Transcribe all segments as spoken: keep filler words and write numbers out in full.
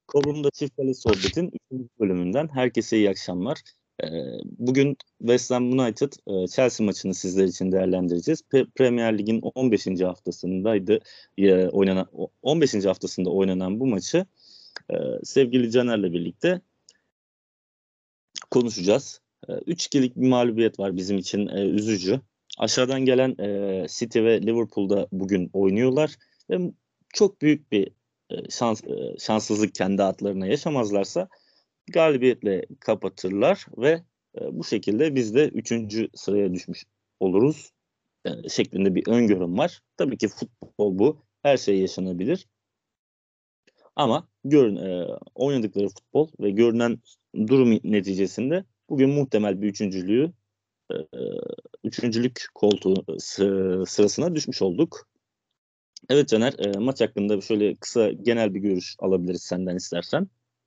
Korum'da Çift Kale Sohbet'in üçüncü bölümünden herkese iyi akşamlar. Ee, bugün West Ham United e, Chelsea maçını sizler için değerlendireceğiz. Pe- Premier Lig'in on beşinci haftasındaydı e, oynanan on beşinci haftasında oynanan bu maçı e, sevgili Caner'le birlikte konuşacağız. E, üç ikilik bir mağlubiyet var bizim için, e, üzücü. Aşağıdan gelen e, City ve Liverpool'da bugün oynuyorlar ve çok büyük bir e, şans e, şanssızlık kendi adlarına yaşamazlarsa galibiyetle kapatırlar ve e, bu şekilde biz de üçüncü sıraya düşmüş oluruz e, şeklinde bir öngörüm var. Tabii ki futbol bu. Her şey yaşanabilir. Ama görün, e, oynadıkları futbol ve görünen durum neticesinde bugün muhtemel bir üçüncülüğü e, üçüncülük koltuğu sı- sırasına düşmüş olduk. Evet Caner, e, maç hakkında şöyle kısa genel bir görüş alabiliriz senden istersen.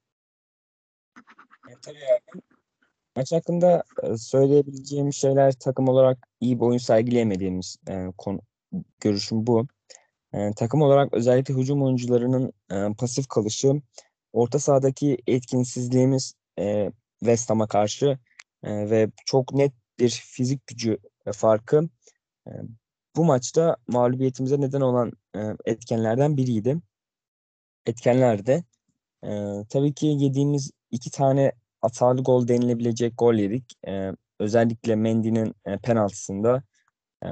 E, tabii yani. Maç hakkında e, söyleyebileceğim şeyler takım olarak iyi bir oyun sergileyemediğimiz e, konu, görüşüm bu. E, takım olarak özellikle hücum oyuncularının e, pasif kalışı, orta sahadaki etkinsizliğimiz e, West Ham'a karşı e, ve çok net bir fizik gücü e, farkı e, bu maçta mağlubiyetimize neden olan e, etkenlerden biriydi. Etkenlerde Ee, tabii ki yediğimiz iki tane hatalı gol denilebilecek gol yedik. Ee, özellikle Mendy'nin e, penaltısında. E,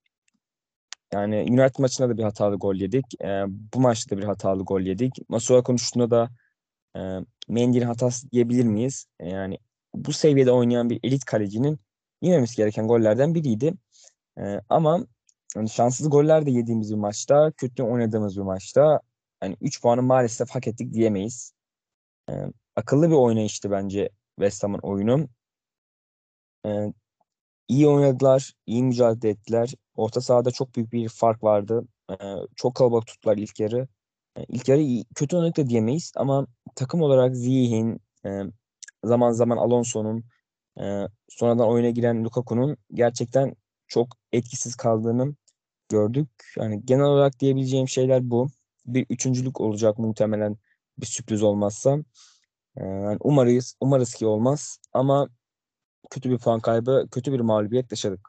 yani United maçında da bir hatalı gol yedik. E, bu maçta da bir hatalı gol yedik. Masuaku'nun şutunda da e, Mendy'nin hatası diyebilir miyiz? E, yani bu seviyede oynayan bir elit kalecinin yememesi gereken gollerden biriydi. E, ama yani şanssız goller de yediğimiz bir maçta, kötü oynadığımız bir maçta yani üç puanı maalesef hak ettik diyemeyiz. E, akıllı bir oynayıştı bence West Ham'ın oyunu. E, iyi oynadılar, iyi mücadele ettiler. Orta sahada çok büyük bir fark vardı. E, çok kalabalık tuttular ilk yarı. E, ilk yarı iyi, kötü oynadık da diyemeyiz ama takım olarak Ziyech'in, e, zaman zaman Alonso'nun, e, sonradan oyuna giren Lukaku'nun gerçekten çok etkisiz kaldığını gördük. Yani genel olarak diyebileceğim şeyler bu. Bir üçüncülük olacak muhtemelen bir sürpriz olmazsa. Ee, yani umarız, umarız ki olmaz ama kötü bir puan kaybı, kötü bir mağlubiyet yaşadık.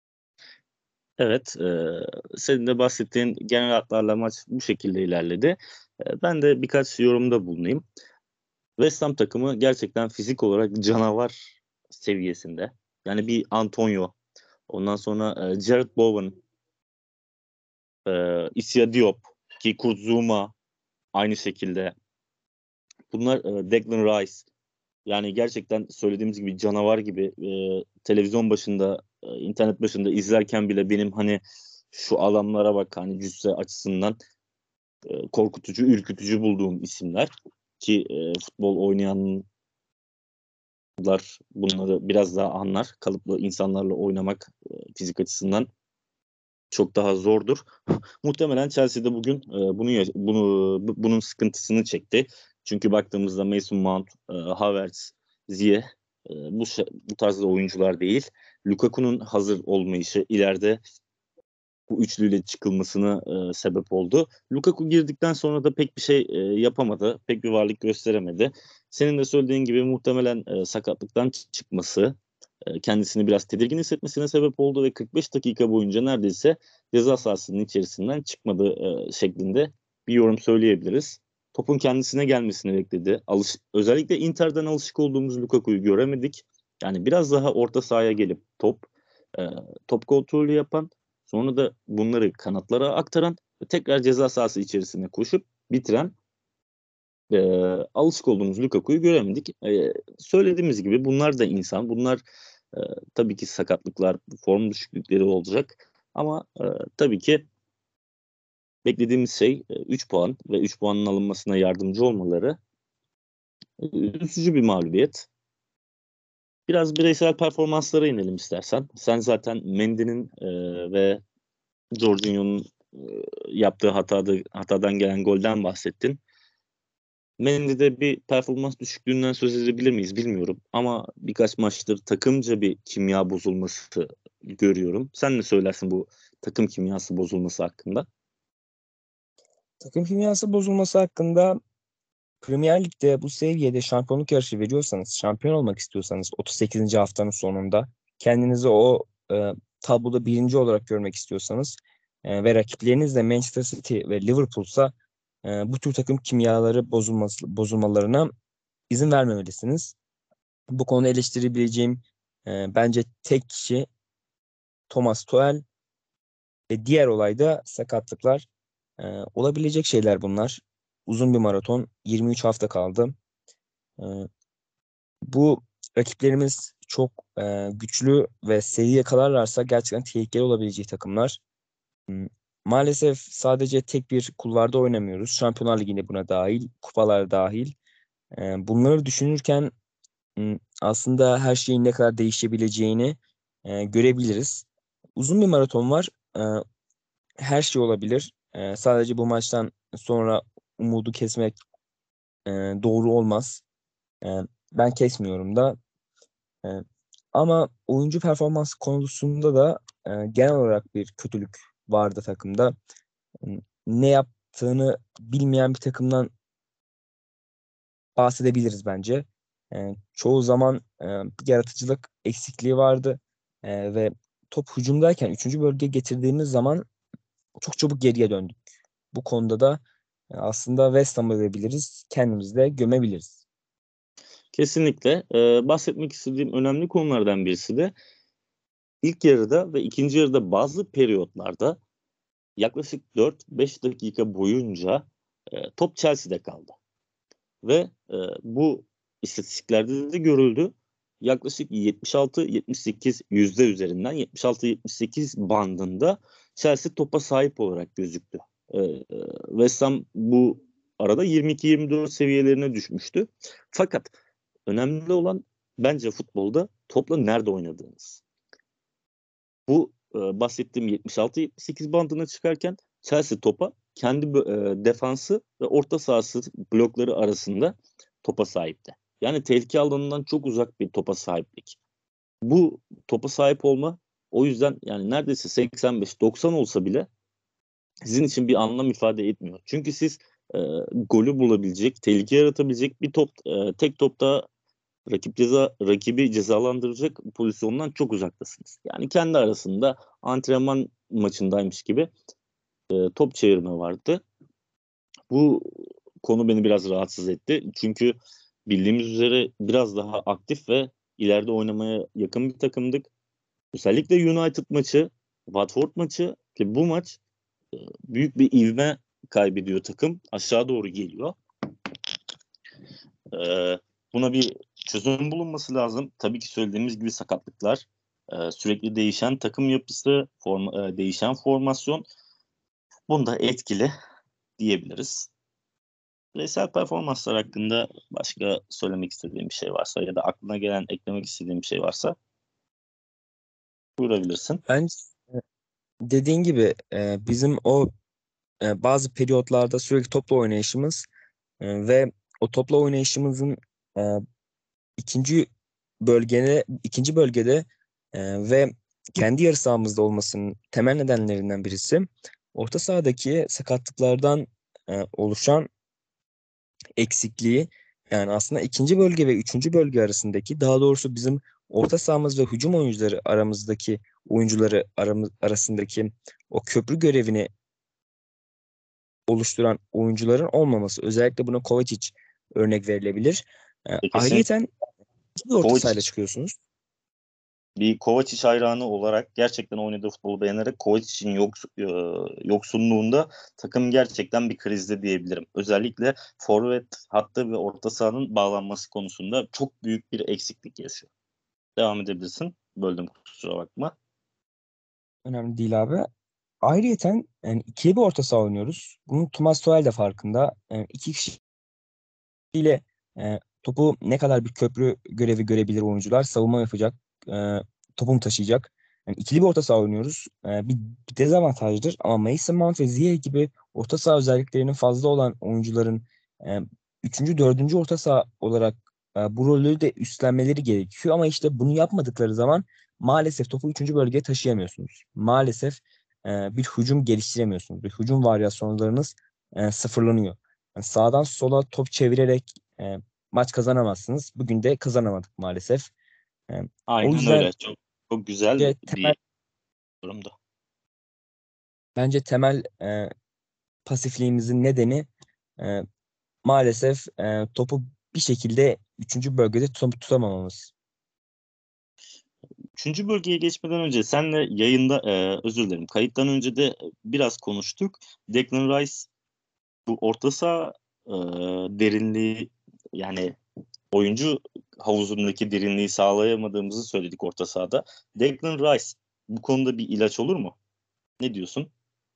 Evet, e, senin de bahsettiğin genel hatlarla maç bu şekilde ilerledi. E, ben de birkaç yorumda bulunayım. West Ham takımı gerçekten fizik olarak canavar seviyesinde. Yani bir Antonio, ondan sonra e, Jared Bowen, e, Issa Diop, ki Kurt Zouma aynı şekilde. Bunlar e, Declan Rice. Yani gerçekten söylediğimiz gibi canavar gibi, e, televizyon başında, e, internet başında izlerken bile benim hani şu adamlara bak hani cüsse açısından e, korkutucu, ürkütücü bulduğum isimler ki e, futbol oynayanlar bunları biraz daha anlar. Kalıplı insanlarla oynamak e, fizik açısından çok daha zordur. Muhtemelen Chelsea'de bugün e, bunu bunu bu- bunun sıkıntısını çekti. Çünkü baktığımızda Mason Mount, e, Havertz, Ziyech e, bu bu tarzda oyuncular değil. Lukaku'nun hazır olmayışı ileride bu üçlüyle çıkılmasına e, sebep oldu. Lukaku girdikten sonra da pek bir şey e, yapamadı. Pek bir varlık gösteremedi. Senin de söylediğin gibi muhtemelen e, sakatlıktan çıkması e, kendisini biraz tedirgin hissetmesine sebep oldu ve kırk beş dakika boyunca neredeyse ceza sahasının içerisinden çıkmadı e, şeklinde bir yorum söyleyebiliriz. Topun kendisine gelmesini bekledi. Alış özellikle Inter'den alışık olduğumuz Lukaku'yu göremedik. Yani biraz daha orta sahaya gelip top e, top kontrolü yapan, sonra da bunları kanatlara aktaran ve tekrar ceza sahası içerisine koşup bitiren, e, alışık olduğumuz Lukaku'yu göremedik. E, söylediğimiz gibi bunlar da insan. Bunlar e, tabii ki sakatlıklar, form düşüklükleri olacak. Ama e, tabii ki beklediğimiz şey e, üç puan ve üç puanın alınmasına yardımcı olmaları. E, üzücü bir mağlubiyet. Biraz bireysel performanslara inelim istersen. Sen zaten Mendy'nin e, ve Jorginho'nun e, yaptığı hatada, hatadan gelen golden bahsettin. Mendy'de bir performans düşüklüğünden söz edebilir miyiz bilmiyorum. Ama birkaç maçtır takımca bir kimya bozulması görüyorum. Sen ne söylersin bu takım kimyası bozulması hakkında? Takım kimyası bozulması hakkında Premier Lig'de bu seviyede şampiyonluk yarışı veriyorsanız, şampiyon olmak istiyorsanız otuz sekizinci haftanın sonunda kendinizi o e, tabloda birinci olarak görmek istiyorsanız e, ve rakipleriniz de Manchester City ve Liverpool'sa e, bu tür takım kimyaları bozulması, bozulmalarına izin vermemelisiniz. Bu konuda eleştirebileceğim e, bence tek kişi Thomas Tuchel ve diğer olay da sakatlıklar. E, olabilecek şeyler bunlar. Uzun bir maraton, yirmi üç hafta kaldı. E, Bu rakiplerimiz çok e, güçlü ve seri yakalarlarsa gerçekten tehlikeli olabileceği takımlar. Hmm, Maalesef sadece tek bir kulvarda oynamıyoruz. Şampiyonlar Ligi'nde buna dahil, kupalar dahil. E, bunları düşünürken m, aslında her şeyin ne kadar değişebileceğini e, görebiliriz. Uzun bir maraton var. E, her şey olabilir. E, sadece bu maçtan sonra umudu kesmek e, doğru olmaz. E, Ben kesmiyorum da. E, Ama oyuncu performans konusunda da e, genel olarak bir kötülük vardı takımda. E, Ne yaptığını bilmeyen bir takımdan bahsedebiliriz bence. E, çoğu zaman e, bir yaratıcılık eksikliği vardı. E, ve top hücumdayken üçüncü bölgeye getirdiğimiz zaman çok çabuk geriye döndük. Bu konuda da e, aslında West Ham'ı verebiliriz, kendimizi de gömebiliriz. Kesinlikle. Ee, bahsetmek istediğim önemli konulardan birisi de ilk yarıda ve ikinci yarıda bazı periyotlarda yaklaşık dört beş dakika boyunca e, top Chelsea'de kaldı. Ve e, bu istatistiklerde de görüldü. Yaklaşık yetmiş altı yetmiş sekiz yüzde üzerinden yetmiş altı yetmiş sekiz bandında Chelsea topa sahip olarak gözüktü. E, e, West Ham bu arada yirmi iki yirmi dört seviyelerine düşmüştü. Fakat önemli olan bence futbolda topla nerede oynadığınız. Bu e, bahsettiğim yetmiş altı yetmiş sekiz bandına çıkarken Chelsea topa kendi e, defansı ve orta sahası blokları arasında topa sahipti. Yani tehlike alanından çok uzak bir topa sahiplik. Bu topa sahip olma o yüzden yani neredeyse seksen beş doksan olsa bile sizin için bir anlam ifade etmiyor. Çünkü siz e, golü bulabilecek, tehlike yaratabilecek bir top, e, tek topta rakip ceza rakibi cezalandıracak pozisyondan çok uzaktasınız. Yani kendi arasında antrenman maçındaymış gibi e, top çevirme vardı. Bu konu beni biraz rahatsız etti. Çünkü bildiğimiz üzere biraz daha aktif ve ileride oynamaya yakın bir takımdık. Özellikle United maçı, Watford maçı ki bu maç e, büyük bir ivme kaybediyor takım. Aşağı doğru geliyor. Ee, Buna bir çözüm bulunması lazım. Tabii ki söylediğimiz gibi sakatlıklar, e, sürekli değişen takım yapısı, form, e, değişen formasyon bunda etkili diyebiliriz. Bireysel performanslar hakkında başka söylemek istediğim bir şey varsa ya da aklına gelen eklemek istediğim bir şey varsa buyurabilirsin. Bence dediğin gibi e, bizim o e, bazı periyotlarda sürekli topla oynayışımız e, ve o topla oynayışımızın e, ikinci bölgede ikinci bölgede e, ve kendi yarı sahamızda olmasının temel nedenlerinden birisi orta sahadaki sakatlıklardan e, oluşan eksikliği, yani aslında ikinci bölge ve üçüncü bölge arasındaki, daha doğrusu bizim orta sahamız ve hücum oyuncuları aramızdaki oyuncuları aramız, arasındaki o köprü görevini oluşturan oyuncuların olmaması. Özellikle buna Kovacic örnek verilebilir. E, E, kesin ayrıyeten bir orta sahayla Kovacic çıkıyorsunuz. bir Kovacic hayranı olarak gerçekten oynadığı futbolu beğenerek Kovacic'in yoks, e, yoksunluğunda takım gerçekten bir krizde diyebilirim. Özellikle forvet hattı ve orta sahanın bağlanması konusunda çok büyük bir eksiklik yaşıyor. Devam edebilirsin. Böldüm, kusura bakma. Önemli değil abi. Ayrıyeten yani ikili bir orta saha oynuyoruz. Bunun Thomas Tuchel de farkında. Yani iki kişiyle e, topu ne kadar bir köprü görevi görebilir oyuncular. Savunma yapacak, e, topu mu taşıyacak. Yani ikili bir orta saha oynuyoruz. E, bir, bir dezavantajdır ama Mason Mount ve Ziyech gibi orta saha özelliklerinin fazla olan oyuncuların e, üçüncü, dördüncü orta saha olarak e, bu rolleri de üstlenmeleri gerekiyor. Ama işte bunu yapmadıkları zaman maalesef topu üçüncü bölgeye taşıyamıyorsunuz. Maalesef e, bir hücum geliştiremiyorsunuz. Bir hücum varyasyonlarınız e, sıfırlanıyor. Yani sağdan sola top çevirerek e, maç kazanamazsınız. Bugün de kazanamadık maalesef. E, o Aynen yüzden öyle. Çok çok güzel bence temel bir durumda. bence temel e, pasifliğimizin nedeni e, maalesef e, topu bir şekilde üçüncü bölgede tutam- tutamamamız. Üçüncü bölgeye geçmeden önce senle yayında e, özür dilerim kayıttan önce de biraz konuştuk. Declan Rice bu orta saha e, derinliği yani oyuncu havuzundaki derinliği sağlayamadığımızı söyledik orta sahada. Declan Rice bu konuda bir ilaç olur mu? Ne diyorsun?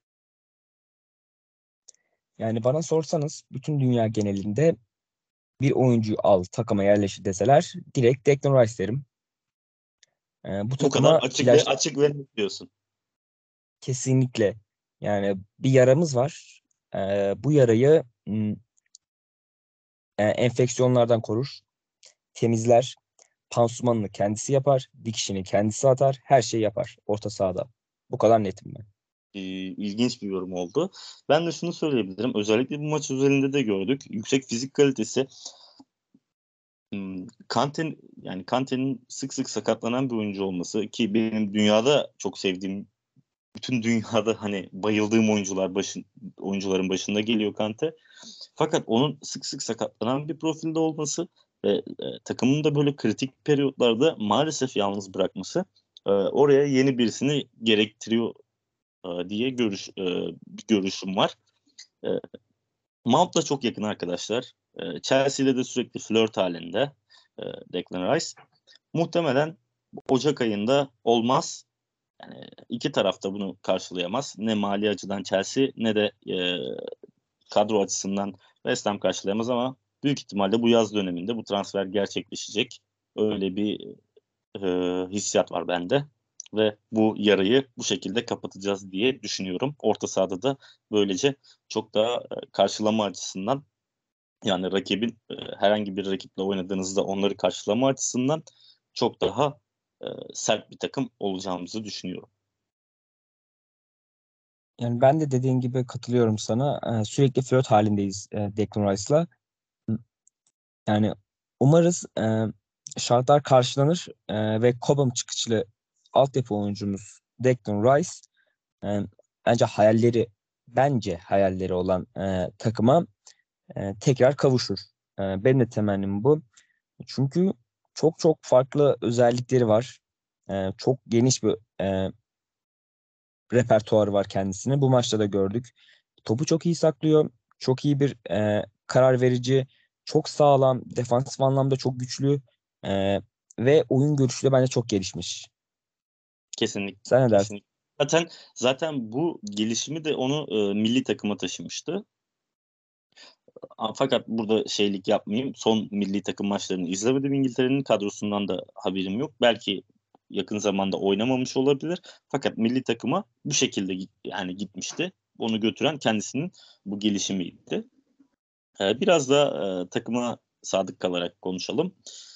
Yani bana sorsanız bütün dünya genelinde bir oyuncuyu al takıma yerleştir deseler direkt Declan Rice derim. E, bu Bu kadar takıma açık ve ilaç açık ve net diyorsun. kesinlikle, yani bir yaramız var. E, bu yarayı m, e, enfeksiyonlardan korur, temizler, pansumanını kendisi yapar, dikişini kendisi atar, her şeyi yapar orta sahada. Bu kadar netim ben. e, ilginç bir yorum oldu. Ben de şunu söyleyebilirim. Özellikle bu maç üzerinde de gördük. Yüksek fizik kalitesi. Hmm, Kante'nin yani Kante'nin sık sık sakatlanan bir oyuncu olması ki benim dünyada çok sevdiğim bütün dünyada hani bayıldığım oyuncular başın oyuncuların başında geliyor Kante. Fakat onun sık sık sakatlanan bir profilde olması ve e, takımın da böyle kritik periyotlarda maalesef yalnız bırakması e, oraya yeni birisini gerektiriyor e, diye görüş e, bir görüşüm var. E, Mount'la çok yakın arkadaşlar. E, Chelsea'yle de sürekli flört halinde e, Declan Rice. Muhtemelen Ocak ayında olmaz. Yani iki taraf da bunu karşılayamaz. Ne mali açıdan Chelsea ne de e, kadro açısından West Ham karşılayamaz ama büyük ihtimalle bu yaz döneminde bu transfer gerçekleşecek. Öyle bir e, hissiyat var bende ve bu yarayı bu şekilde kapatacağız diye düşünüyorum. Orta sahada da böylece çok daha e, karşılama açısından yani rakibin e, herhangi bir rakiple oynadığınızda onları karşılama açısından çok daha e, sert bir takım olacağımızı düşünüyorum. Yani ben de dediğin gibi katılıyorum sana. Ee, sürekli flört halindeyiz e, Declan Rice'la. Yani umarız e, şartlar karşılanır e, ve Cobham çıkışlı altyapı oyuncumuz Declan Rice e, bence hayalleri bence hayalleri olan e, takıma e, tekrar kavuşur. E, benim de temennim bu. Çünkü çok çok farklı özellikleri var. E, çok geniş bir e, repertuarı var kendisine. Bu maçta da gördük. Topu çok iyi saklıyor. Çok iyi bir e, karar verici. Çok sağlam. Defansif anlamda çok güçlü. E, ve oyun görüşü de bence çok gelişmiş. Kesinlikle. Sen ne dersin? Kesinlikle. Zaten zaten bu gelişimi de onu e, milli takıma taşımıştı. A- Fakat burada şeylik yapmayayım. Son milli takım maçlarını izlemedim. İngiltere'nin kadrosundan da haberim yok. Belki yakın zamanda oynamamış olabilir. Fakat milli takıma bu şekilde git- yani gitmişti. Onu götüren kendisinin bu gelişimiydi. Ee, biraz da e, takıma sadık kalarak konuşalım.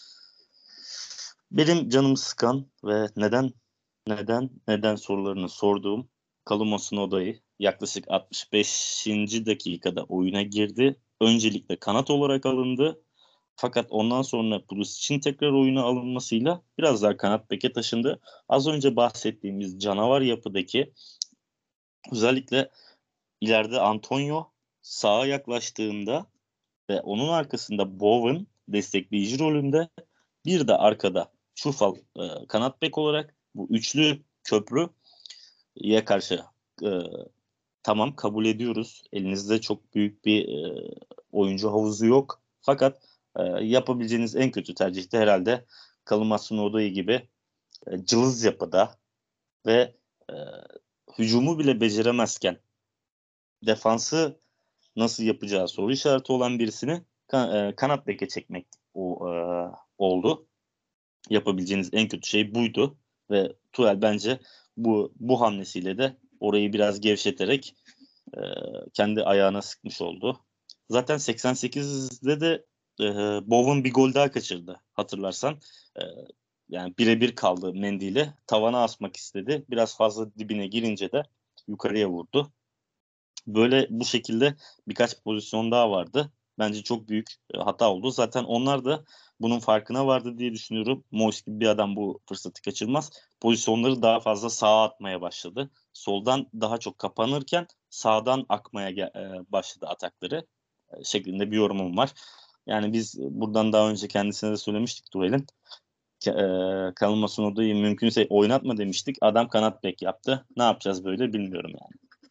Benim canımı sıkan ve neden neden neden sorularını sorduğum Kaluma Oda'yı yaklaşık altmış beşinci dakikada oyuna girdi. Öncelikle kanat olarak alındı. Fakat ondan sonra Pulisic'in tekrar oyuna alınmasıyla biraz daha kanat beke taşındı. Az önce bahsettiğimiz canavar yapıdaki özellikle ileride Antonio sağa yaklaştığında ve onun arkasında Bowen destekleyici rolünde bir de arkada Çufal e, kanat bek olarak bu üçlü köprüye karşı e, tamam kabul ediyoruz. Elinizde çok büyük bir e, oyuncu havuzu yok. Fakat e, yapabileceğiniz en kötü tercih de herhalde Kalın Odoi gibi e, cılız yapıda ve e, hücumu bile beceremezken defansı nasıl yapacağı soru işareti olan birisini kan- e, kanat beke çekmek o, e, oldu. Yapabileceğiniz en kötü şey buydu ve Tuchel bence bu bu hamlesiyle de orayı biraz gevşeterek e, kendi ayağına sıkmış oldu. Zaten seksen sekizde de e, Bowen bir gol daha kaçırdı hatırlarsan. E, Yani birebir kaldı Mendy ile tavana asmak istedi. Biraz fazla dibine girince de yukarıya vurdu. Böyle bu şekilde birkaç pozisyon daha vardı. Bence çok büyük e, hata oldu. Zaten onlar da bunun farkına vardı diye düşünüyorum. Moyes gibi bir adam bu fırsatı kaçırmaz. Pozisyonları daha fazla sağa atmaya başladı. Soldan daha çok kapanırken sağdan akmaya ge- e, başladı atakları e, şeklinde bir yorumum var. Yani biz buradan daha önce kendisine de söylemiştik Tuhel'in. E, Kalın Masunodu'yu mümkünse oynatma demiştik. Adam kanat bek yaptı. Ne yapacağız böyle bilmiyorum yani.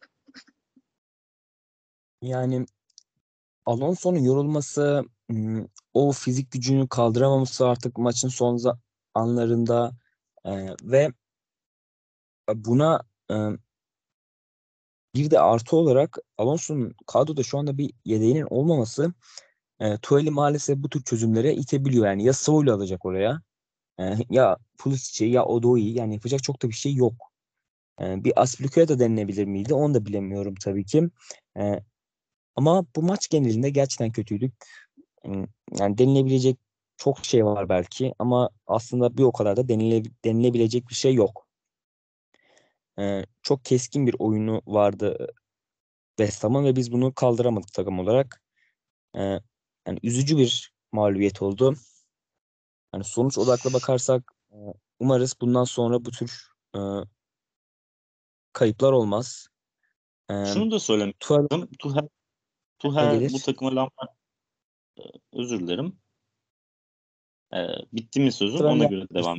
Yani Alonso'nun yorulması, ım, o fizik gücünü kaldıramaması artık maçın son za- anlarında e, ve buna e, bir de artı olarak Alonso'nun kadroda şu anda bir yedeğinin olmaması e, Tuhel'i maalesef bu tür çözümlere itebiliyor. Yani ya Saul'ü alacak oraya, e, ya Pulisic'i ya Odoi, yani yapacak çok da bir şey yok. E, bir Aspilicueta denilebilir miydi? Onu da bilemiyorum tabii ki. E, ama bu maç genelinde gerçekten kötüydük. Hmm, Yani denilebilecek çok şey var belki ama aslında bir o kadar da denile, denilebilecek bir şey yok. Ee, çok keskin bir oyunu vardı West Ham'ın ve biz bunu kaldıramadık takım olarak. Ee, yani üzücü bir mağlubiyet oldu. Yani sonuç odaklı bakarsak e, umarız bundan sonra bu tür e, kayıplar olmaz. Ee, Şunu da söylemek Tuchel istiyorum. Tuchel, ne Tuchel bu gelir? takıma Lampard, özür dilerim. Ee, bitti mi sözüm? Tabii Ona devam göre devam. edebilirsin.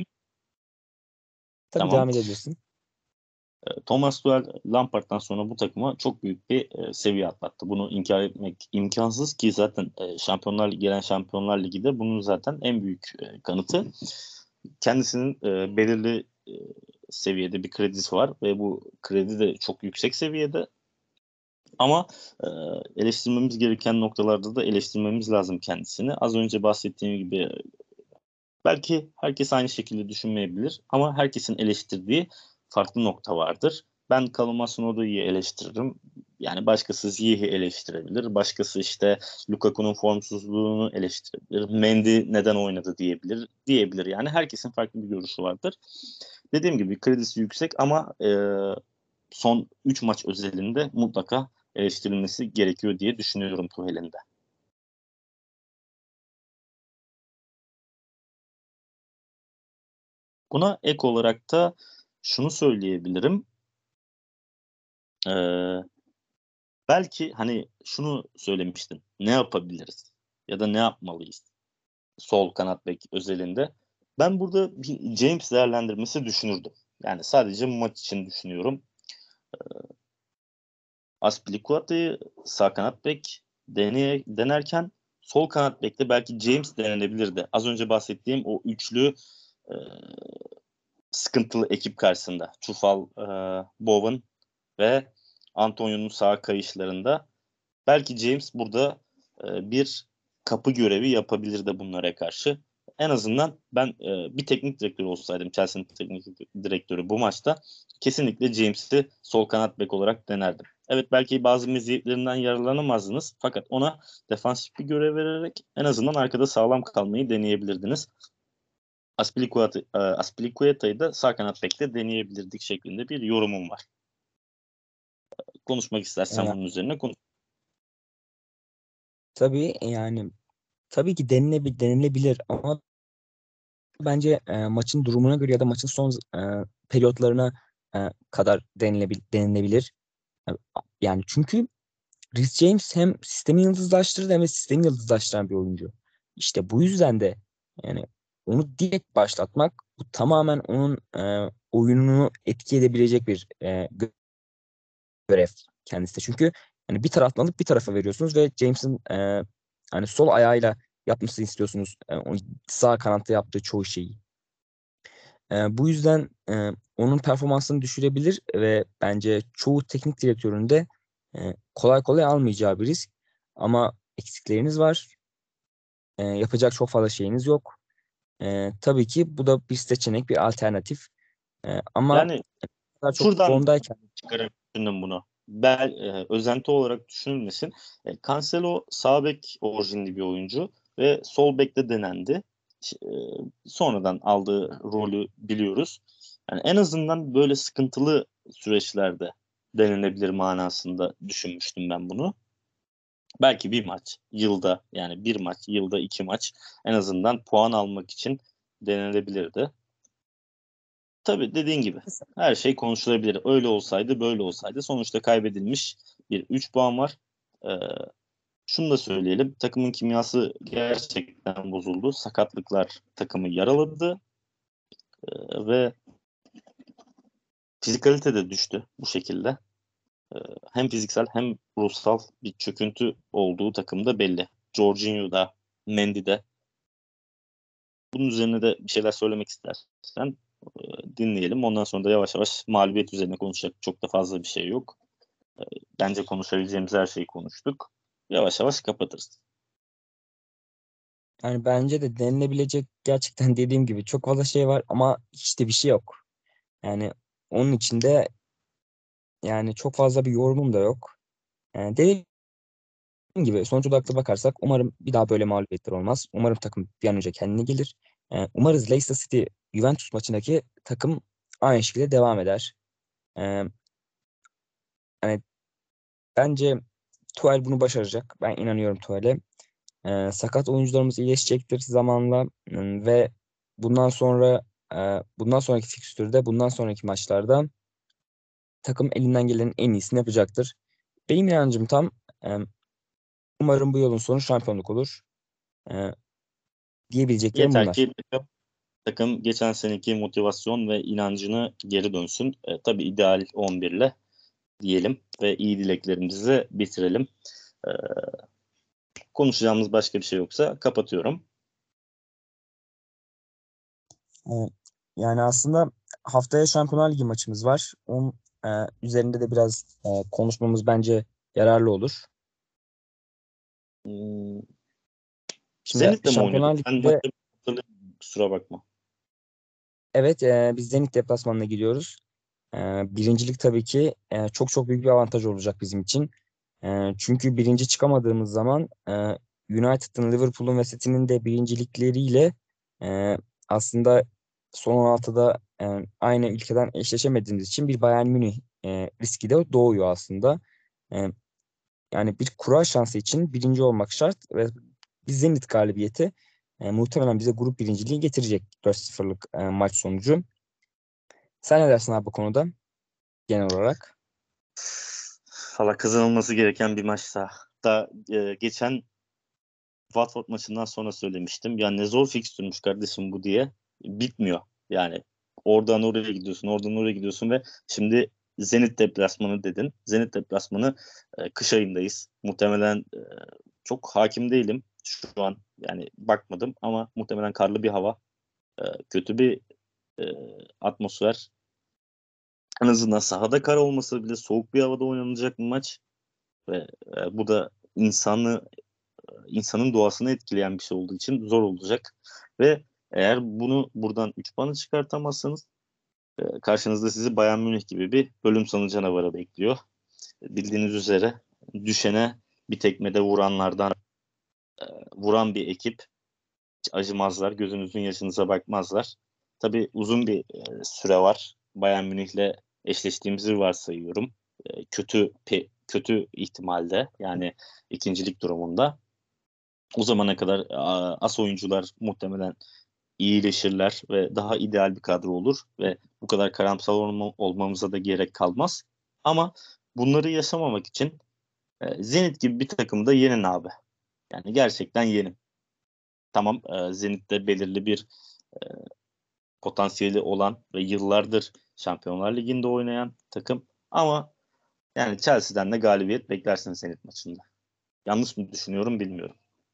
Tabii Tamam. devam edebilirsin. Ee, Thomas Tuchel Lampard'dan sonra bu takıma çok büyük bir e, seviye atlattı. Bunu inkar etmek imkansız ki zaten e, Şampiyonlar gelen Şampiyonlar Ligi'de bunun zaten en büyük e, kanıtı. Kendisinin e, belirli e, seviyede bir kredisi var ve bu kredi de çok yüksek seviyede. Ama e, eleştirmemiz gereken noktalarda da eleştirmemiz lazım kendisini. Az önce bahsettiğim gibi belki herkes aynı şekilde düşünmeyebilir ama herkesin eleştirdiği farklı nokta vardır. Ben Kaluma Sonodo'yu eleştiririm. Yani başkası Ziyech'i eleştirebilir. Başkası işte Lukaku'nun formsuzluğunu eleştirebilir. Mendy neden oynadı diyebilir. Diyebilir. Yani herkesin farklı bir görüşü vardır. Dediğim gibi kredisi yüksek ama e, son üç maç özelinde mutlaka eleştirilmesi gerekiyor diye düşünüyorum Tuhel'in de. Buna ek olarak da şunu söyleyebilirim. Ee, belki hani şunu söylemiştin. Ne yapabiliriz? Ya da ne yapmalıyız? Sol kanat bek özelinde. Ben burada bir James değerlendirmesi düşünürdüm. Yani sadece maç için düşünüyorum. Aspilicueta'yı sağ kanat bek deneye, denerken sol kanat bekte belki James denenebilirdi. Az önce bahsettiğim o üçlü e, sıkıntılı ekip karşısında. Çufal, e, Bowen ve Antonio'nun sağ kayışlarında belki James burada e, bir kapı görevi yapabilir de bunlara karşı. En azından ben e, bir teknik direktör olsaydım, Chelsea'nin teknik direktörü bu maçta kesinlikle James'i sol kanat bek olarak denerdim. Evet belki bazı meziyetlerinden yararlanamazdınız fakat ona defansif bir görev vererek en azından arkada sağlam kalmayı deneyebilirdiniz. Aspilicueta, e, Aspilicueta'yı da sağ kanat bekte deneyebilirdik şeklinde bir yorumum var. Konuşmak istersen Ee, bunun üzerine konuş. tabii yani tabii ki denilebilir, denilebilir ama bence e, maçın durumuna göre ya da maçın son e, periyotlarına e, kadar denilebil denilebilir. E, Yani çünkü Reece James hem sistemi yıldızlaştırdı hem de sistemi yıldızlaştıran bir oyuncu. İşte bu yüzden de yani onu direkt başlatmak bu tamamen onun e, oyununu etki edebilecek bir e, görev kendisi de. Çünkü yani bir taraftan alıp bir tarafa veriyorsunuz ve James'in e, hani sol ayağıyla yapmasını istiyorsunuz. E, o sağ kanatta yaptığı çoğu şeyi. E, bu yüzden e, onun performansını düşürebilir ve bence çoğu teknik direktörün de e, kolay kolay almayacağı bir risk. Ama eksikleriniz var. E, yapacak çok fazla şeyiniz yok. E, tabii ki bu da bir seçenek, bir alternatif. E, ama Yani daha çok şuradan formdayken çıkarıp düşündüm bunu. Bel, e, özenti olarak düşünülmesin. E, Cancelo sağ bek orijinli bir oyuncu ve sol bekte denendi. E, sonradan aldığı rolü biliyoruz. Yani en azından böyle sıkıntılı süreçlerde denenebilir manasında düşünmüştüm ben bunu. Belki bir maç yılda, yani bir maç yılda iki maç en azından puan almak için denenebilirdi. Tabii dediğin gibi her şey konuşulabilir. Öyle olsaydı böyle olsaydı. Sonuçta kaybedilmiş bir üç puan var. Ee, şunu da söyleyelim. Takımın kimyası gerçekten bozuldu. Sakatlıklar takımı yaraladı. Ee, ve fizikalite de düştü bu şekilde. Ee, hem fiziksel hem ruhsal bir çöküntü olduğu takımda belli. Jorginho'da, Mendy'de. Bunun üzerine de bir şeyler söylemek istersen e, dinleyelim. Ondan sonra da yavaş yavaş mağlubiyet üzerine konuşacak çok da fazla bir şey yok. E, bence konuşabileceğimiz her şeyi konuştuk. Yavaş yavaş kapatırız. Yani bence de denilebilecek gerçekten dediğim gibi çok fazla şey var ama hiç de bir şey yok. Yani onun içinde yani çok fazla bir yorumum da yok. Yani dediğim gibi sonuç odaklı bakarsak umarım bir daha böyle mağlubiyetler olmaz. Umarım takım bir an önce kendine gelir. Ee, umarız Leicester City Juventus maçındaki takım aynı şekilde devam eder. Ee, yani bence Tuchel bunu başaracak. Ben inanıyorum Tuchel'e. Ee, sakat oyuncularımız iyileşecektir zamanla. Hmm, ve bundan sonra e, bundan sonraki fikstürde, bundan sonraki maçlarda takım elinden gelenin en iyisini yapacaktır. Benim inancım tam. e, umarım bu yolun sonu şampiyonluk olur. E, diyebileceklerim Yeter bunlar. ki takım, takım geçen seneki motivasyon ve inancını geri dönsün. E, tabii ideal on bir ile diyelim ve iyi dileklerimizi bitirelim. E, konuşacağımız başka bir şey yoksa kapatıyorum. E, yani aslında haftaya Şampiyonlar Ligi maçımız var. Onun e, üzerinde de biraz e, konuşmamız bence yararlı olur. Hmm, Şimdi Zenit'le mi Şampiyonlar oynuyorduk? Ben Ligi'nde maçı hatırlamıyorum. Kusura bakma. evet, e, biz Zenit deplasmanına gidiyoruz. E, birincilik tabii ki e, çok çok büyük bir avantaj olacak bizim için. E, çünkü birinci çıkamadığımız zaman e, United'ın, Liverpool'un ve City'nin de birincilikleriyle e, aslında son on altıda e, aynı ülkeden eşleşemediğimiz için bir Bayern Münih e, riski de doğuyor aslında. E, yani bir kura şansı için birinci olmak şart ve bir Zenit galibiyeti e, muhtemelen bize grup birinciliği getirecek dört sıfırlık e, maç sonucu. Sen ne dersin abi bu konuda genel olarak? Valla kazanılması gereken bir maçsa. Da e, geçen Watford maçından sonra söylemiştim. Ya ne zor fikstürmüş kardeşim bu diye. Bitmiyor. Yani oradan oraya gidiyorsun, oradan oraya gidiyorsun ve şimdi Zenit deplasmanı dedin. Zenit deplasmanı e, kış ayındayız. Muhtemelen e, çok hakim değilim şu an. Yani bakmadım ama muhtemelen karlı bir hava, e, kötü bir e, atmosfer. En azından sahada kar olmasa bile soğuk bir havada oynanacak bir maç ve e, bu da insanı insanın doğasını etkileyen bir şey olduğu için zor olacak. Ve eğer bunu buradan üç puanı çıkartamazsanız e, karşınızda sizi Bayern Münih gibi bir bölüm sonu canavarı bekliyor. Bildiğiniz üzere düşene bir tekmede vuranlardan e, vuran bir ekip. Hiç acımazlar, gözünüzün yaşınıza bakmazlar. Tabii uzun bir e, süre var. Bayern Münih'le eşleştiğimizi varsayıyorum. E, kötü pe, kötü ihtimalde, yani ikincilik durumunda. O zamana kadar a, as oyuncular muhtemelen iyileşirler ve daha ideal bir kadro olur ve bu kadar karamsar olma, olmamıza da gerek kalmaz. Ama bunları yaşamamak için e, Zenit gibi bir takımda yenin abi. Yani gerçekten yenin. Tamam, e, Zenit'te belirli bir e, potansiyeli olan ve yıllardır Şampiyonlar Ligi'nde oynayan takım ama yani Chelsea'den de galibiyet beklersin Zenit maçında. Yanlış mı düşünüyorum bilmiyorum.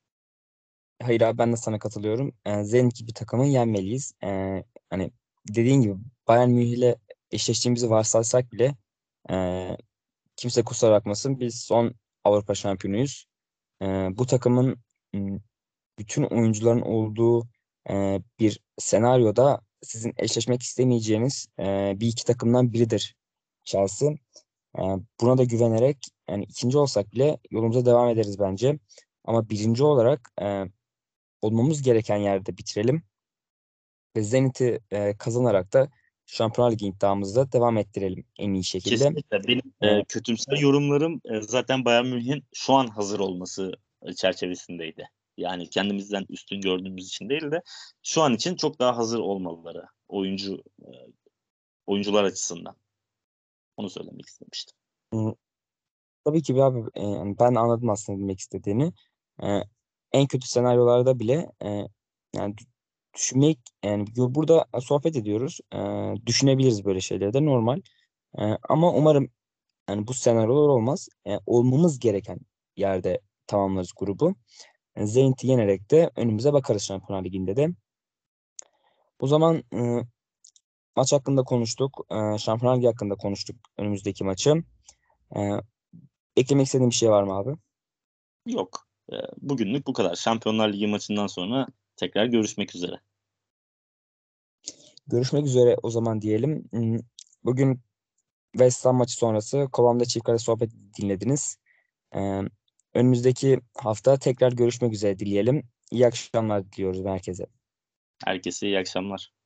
Hayır abi, ben de sana katılıyorum. Ee, Zenit gibi takımı yenmeliyiz. Ee, hani dediğin gibi Bayern Münih ile eşleştiğimizi varsaysak bile e, kimse kusura bakmasın, biz son Avrupa şampiyonuyuz. Ee, bu takımın m, bütün oyuncuların olduğu e, bir senaryoda sizin eşleşmek istemeyeceğiniz e, bir iki takımdan biridir Chelsea. E, buna da güvenerek yani ikinci olsak bile yolumuza devam ederiz bence. Ama birinci olarak e, olmamız gereken yerde bitirelim ve Zenit'i e, kazanarak da Şampiyonlar Ligi iddiamızda devam ettirelim en iyi şekilde. Kesinlikle. Benim Ee, e, kötümser yorumlarım e, zaten Bayern Münih'in şu an hazır olması e, çerçevesindeydi. Yani kendimizden üstün gördüğümüz için değil de şu an için çok daha hazır olmalıları oyuncu e, oyuncular açısından. Onu söylemek istemiştim. hı, tabii ki bir abi, e, yani ben anladım aslında demek istediğini. E, En kötü senaryolarda bile e, yani dü- düşünmek, yani yo- burada sohbet ediyoruz. E, düşünebiliriz böyle şeyleri de normal. E, ama umarım yani bu senaryolar olmaz. E, olmamız gereken yerde tamamlarız grubu. Yani Zenit'i yenerek de önümüze bakarız Şampiyonlar Ligi'nde de. O zaman e, maç hakkında konuştuk. E, Şampiyonlar Ligi hakkında konuştuk önümüzdeki maçı. E, Eklemek istediğin bir şey var mı abi? Yok. E, bugünlük bu kadar. Şampiyonlar Ligi maçından sonra tekrar görüşmek üzere. Görüşmek üzere o zaman diyelim. Hmm, Bugün West Ham maçı sonrası Kolom'da çift kare sohbet dinlediniz. Ee, Önümüzdeki hafta tekrar görüşmek üzere dileyelim. İyi akşamlar diliyoruz herkese. Herkese iyi akşamlar.